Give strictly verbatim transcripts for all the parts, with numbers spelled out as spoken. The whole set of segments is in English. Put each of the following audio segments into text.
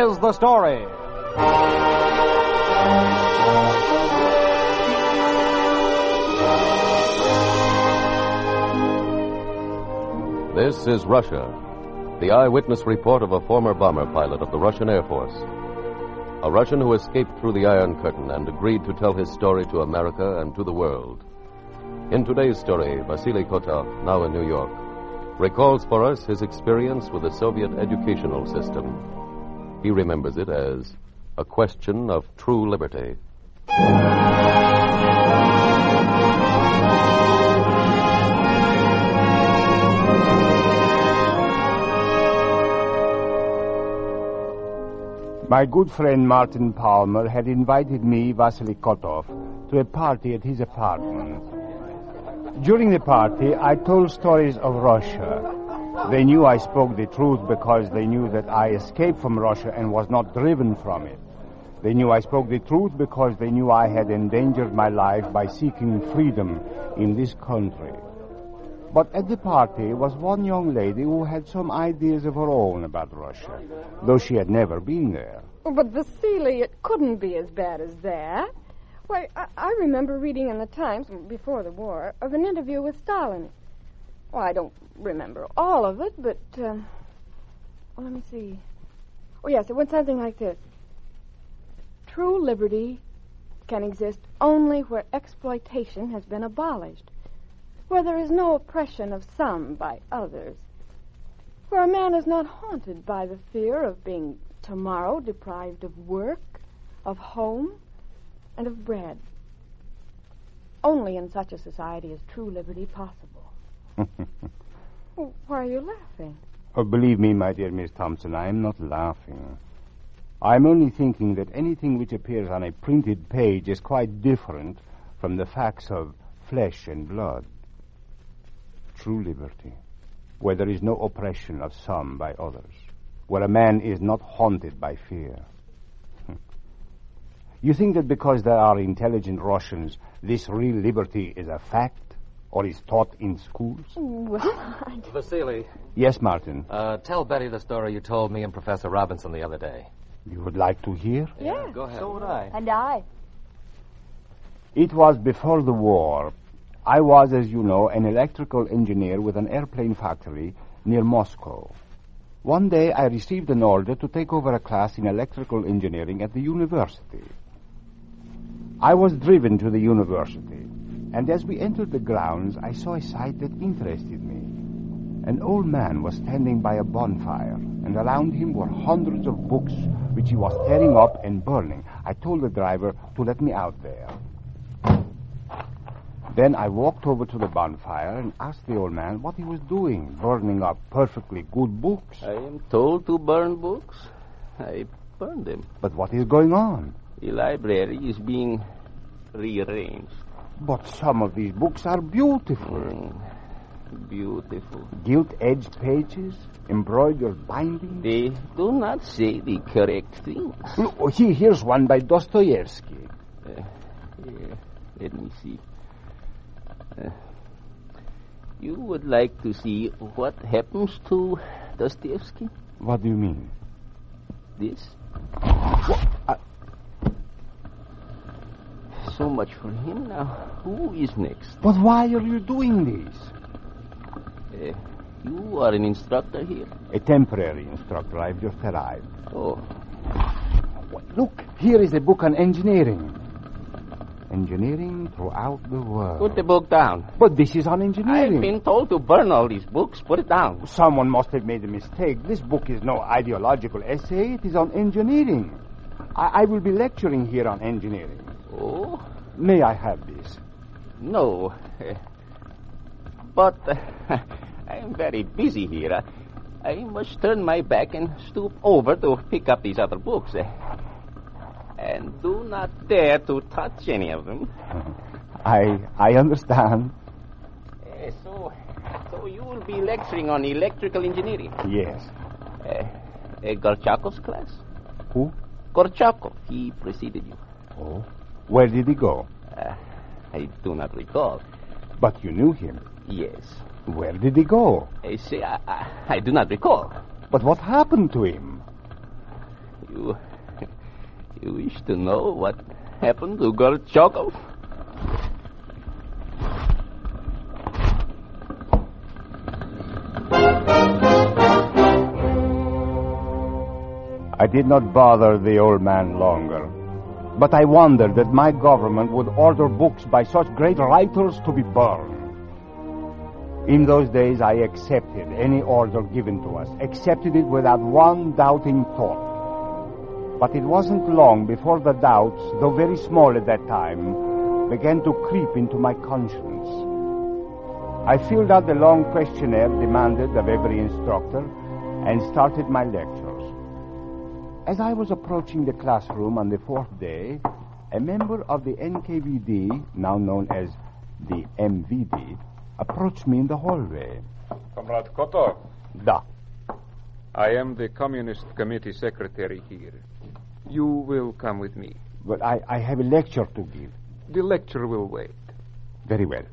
is the story. This is Russia, the eyewitness report of a former bomber pilot of the Russian Air Force. A Russian who escaped through the Iron Curtain and agreed to tell his story to America and to the world. In today's story, Vasily Kotov, now in New York, recalls for us his experience with the Soviet educational system. He remembers it as a question of true liberty. My good friend Martin Palmer had invited me, Vasily Kotov, to a party at his apartment. During the party, I told stories of Russia. They knew I spoke the truth because they knew that I escaped from Russia and was not driven from it. They knew I spoke the truth because they knew I had endangered my life by seeking freedom in this country. But at the party was one young lady who had some ideas of her own about Russia, though she had never been there. Oh, but Vasily, it couldn't be as bad as that. Why, I, I remember reading in the Times, before the war, of an interview with Stalin. Well, I don't remember all of it, but, um, well, let me see. Oh, yes, it went something like this. True liberty can exist only where exploitation has been abolished, where there is no oppression of some by others, where a man is not haunted by the fear of being tomorrow deprived of work, of home, and of bread. Only in such a society is true liberty possible. Well, why are you laughing? Oh, believe me, my dear Miss Thompson, I am not laughing. I'm only thinking that anything which appears on a printed page is quite different from the facts of flesh and blood. True liberty, where there is no oppression of some by others, where a man is not haunted by fear. You think that because there are intelligent Russians, this real liberty is a fact, or is taught in schools? Well, I... Vasily. Yes, Martin? Uh, tell Betty the story you told me and Professor Robinson the other day. You would like to hear? Yeah, yeah, go ahead. So would I. And I. It was before the war. I was, as you know, an electrical engineer with an airplane factory near Moscow. One day I received an order to take over a class in electrical engineering at the university. I was driven to the university, and as we entered the grounds, I saw a sight that interested me. An old man was standing by a bonfire, and around him were hundreds of books which he was tearing up and burning. I told the driver to let me out there. Then I walked over to the bonfire and asked the old man what he was doing, burning up perfectly good books. I am told to burn books. I burn them. But what is going on? The library is being rearranged. But some of these books are beautiful. Mm, beautiful. Gilt-edged pages, embroidered bindings. They do not say the correct things. Look, here, here's one by Dostoevsky. Uh, here, let me see. Uh, you would like to see what happens to Dostoevsky? What do you mean? This? What? Uh, so much for him. Now, who is next? But why are you doing this? Uh, you are an instructor here? A temporary instructor. I've just arrived. Oh. Look, here is a book on engineering. Engineering throughout the world. Put the book down. But this is on engineering. I've been told to burn all these books. Put it down. Someone must have made a mistake. This book is no ideological essay. It is on engineering. I, I will be lecturing here on engineering. Oh? May I have this? No. Uh, but uh, I am very busy here. I, I must turn my back and stoop over to pick up these other books. Uh, And do not dare to touch any of them. I I understand. Uh, so, so you will be lecturing on electrical engineering? Yes. Uh, uh, Gorchakov's class? Who? Gorchakov. He preceded you. Oh. Where did he go? Uh, I do not recall. But you knew him? Yes. Where did he go? I say, I, I, I do not recall. But what happened to him? You, you wish to know what happened to Gorchakov? I did not bother the old man longer, but I wondered that my government would order books by such great writers to be burned. In those days, I accepted any order given to us, accepted it without one doubting thought. But it wasn't long before the doubts, though very small at that time, began to creep into my conscience. I filled out the long questionnaire demanded of every instructor and started my lectures. As I was approaching the classroom on the fourth day, a member of the N K V D, now known as the M V D, approached me in the hallway. Comrade Kotov. Da. I am the Communist Committee Secretary here. You will come with me. But I, I have a lecture to give. The lecture will wait. Very well.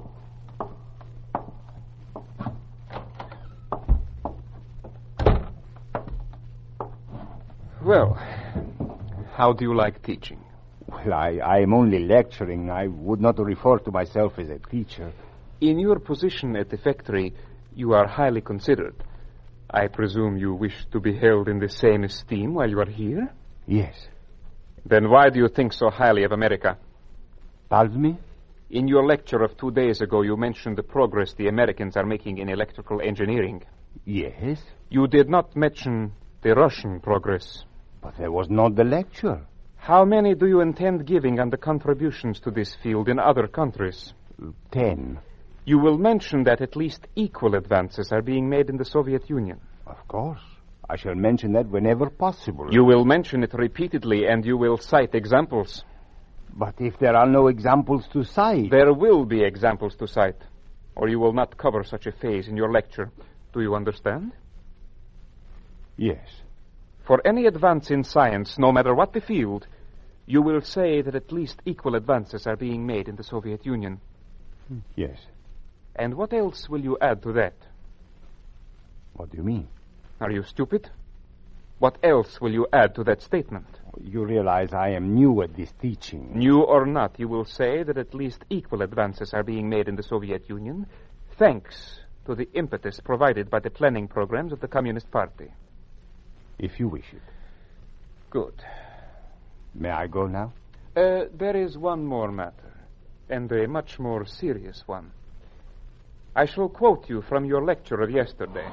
Well, how do you like teaching? Well, I, I am only lecturing. I would not refer to myself as a teacher. In your position at the factory, you are highly considered. I presume you wish to be held in the same esteem while you are here? Yes. Then why do you think so highly of America? Pardon me? In your lecture of two days ago, you mentioned the progress the Americans are making in electrical engineering. Yes. You did not mention the Russian progress. But there was not the lecture. How many do you intend giving on the contributions to this field in other countries? Ten. You will mention that at least equal advances are being made in the Soviet Union. Of course. I shall mention that whenever possible. You will mention it repeatedly, and you will cite examples. But if there are no examples to cite... There will be examples to cite, or you will not cover such a phase in your lecture. Do you understand? Yes. For any advance in science, no matter what the field, you will say that at least equal advances are being made in the Soviet Union. Yes. And what else will you add to that? What do you mean? Are you stupid? What else will you add to that statement? You realize I am new at this teaching. New or not, you will say that at least equal advances are being made in the Soviet Union, thanks to the impetus provided by the planning programs of the Communist Party. If you wish it. Good. May I go now? Uh, there is one more matter, and a much more serious one. I shall quote you from your lecture of yesterday.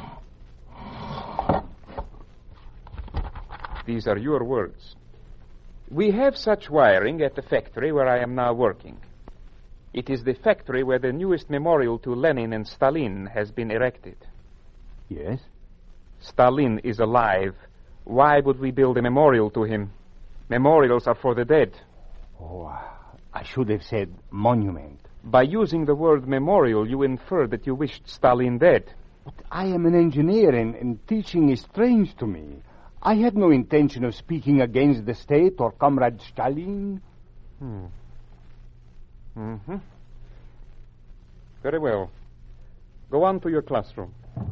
These are your words. We have such wiring at the factory where I am now working. It is the factory where the newest memorial to Lenin and Stalin has been erected. Yes? Stalin is alive. Why would we build a memorial to him? Memorials are for the dead. Oh, I should have said monument. By using the word memorial, you infer that you wished Stalin dead. But I am an engineer, and, and teaching is strange to me. I had no intention of speaking against the state or Comrade Stalin. Hmm. Mm-hmm. Very well. Go on to your classroom.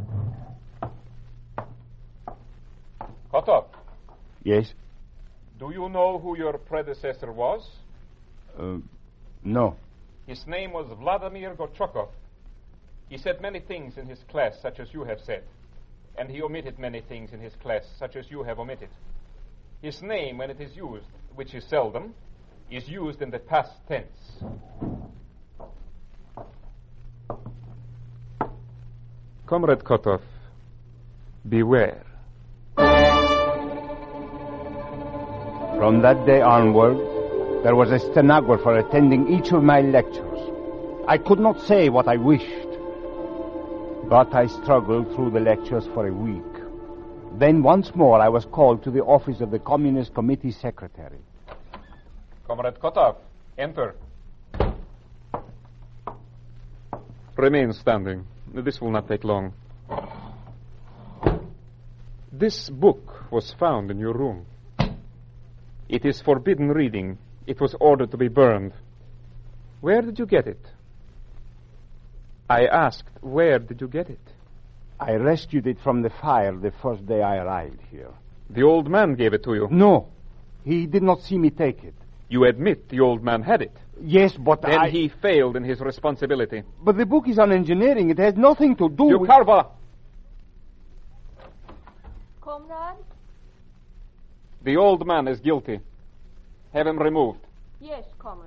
Kotov. Yes? Do you know who your predecessor was? Uh, no. His name was Vladimir Gorchakov. He said many things in his class, such as you have said. And he omitted many things in his class, such as you have omitted. His name, when it is used, which is seldom, is used in the past tense. Comrade Kotov, beware. From that day onward, there was a stenographer attending each of my lectures. I could not say what I wished. But I struggled through the lectures for a week. Then once more I was called to the office of the Communist Committee Secretary. Comrade Kotov, enter. Remain standing. This will not take long. This book was found in your room. It is forbidden reading. It was ordered to be burned. Where did you get it? I asked, where did you get it? I rescued it from the fire the first day I arrived here. The old man gave it to you. No. He did not see me take it. You admit the old man had it. Yes, but Then I... he failed in his responsibility. But the book is on engineering. It has nothing to do with... Yukarva! Comrade? The old man is guilty. Have him removed. Yes, comrade.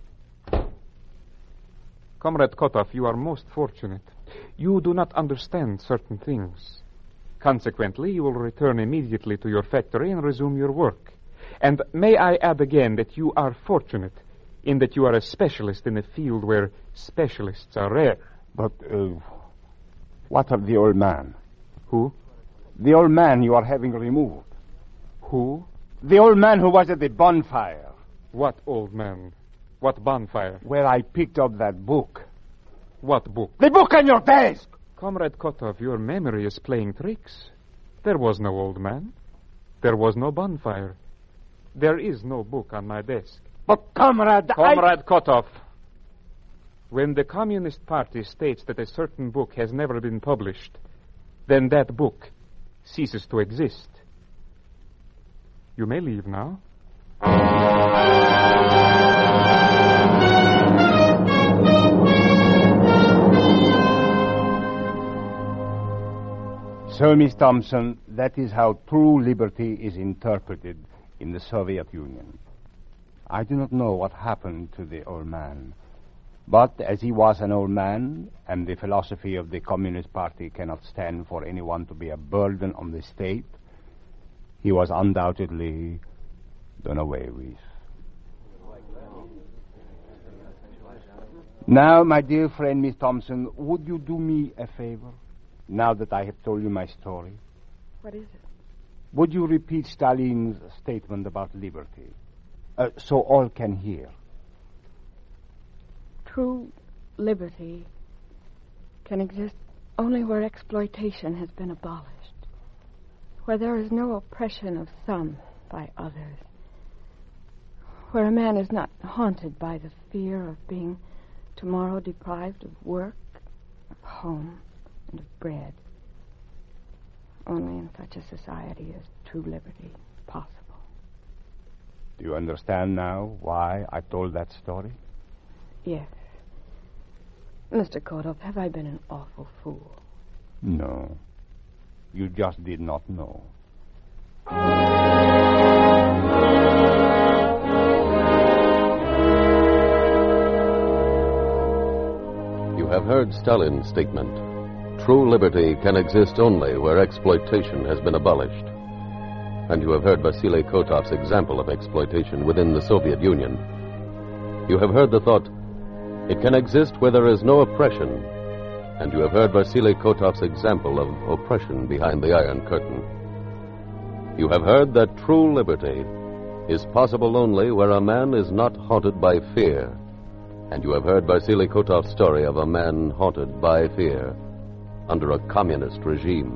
Comrade Kotov, you are most fortunate. You do not understand certain things. Consequently, you will return immediately to your factory and resume your work. And may I add again that you are fortunate in that you are a specialist in a field where specialists are rare. But, uh, what of the old man? Who? The old man you are having removed. Who? The old man who was at the bonfire. What old man? What bonfire? Where I picked up that book. What book? The book on your desk! Comrade Kotov, your memory is playing tricks. There was no old man. There was no bonfire. There is no book on my desk. But, comrade, Comrade I... Kotov, when the Communist Party states that a certain book has never been published, then that book ceases to exist. You may leave now. So, Miss Thompson, that is how true liberty is interpreted in the Soviet Union. I do not know what happened to the old man, but as he was an old man, and the philosophy of the Communist Party cannot stand for anyone to be a burden on the state, he was undoubtedly done away with. Now, my dear friend, Miss Thompson, would you do me a favor, now that I have told you my story? What is it? Would you repeat Stalin's statement about liberty, uh, so all can hear? True liberty can exist only where exploitation has been abolished, where there is no oppression of some by others, where a man is not haunted by the fear of being tomorrow deprived of work, of home, and of bread. Only in such a society is true liberty possible. Do you understand now why I told that story? Yes. Mister Kotov, have I been an awful fool? No. You just did not know. You have heard Stalin's statement. True liberty can exist only where exploitation has been abolished. And you have heard Vasily Kotov's example of exploitation within the Soviet Union. You have heard the thought, it can exist where there is no oppression. And you have heard Vasily Kotov's example of oppression behind the Iron Curtain. You have heard that true liberty is possible only where a man is not haunted by fear. And you have heard Vasily Kotov's story of a man haunted by fear under a communist regime.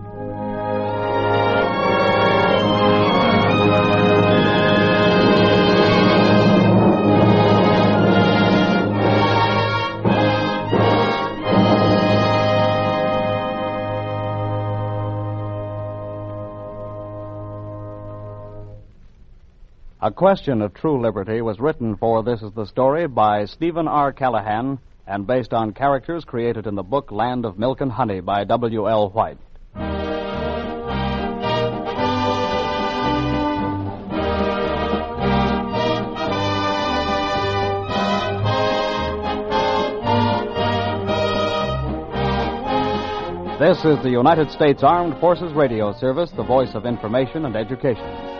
A Question of True Liberty was written for This Is the Story by Stephen R. Callahan and based on characters created in the book Land of Milk and Honey by W L White. This is the United States Armed Forces Radio Service, the voice of information and education.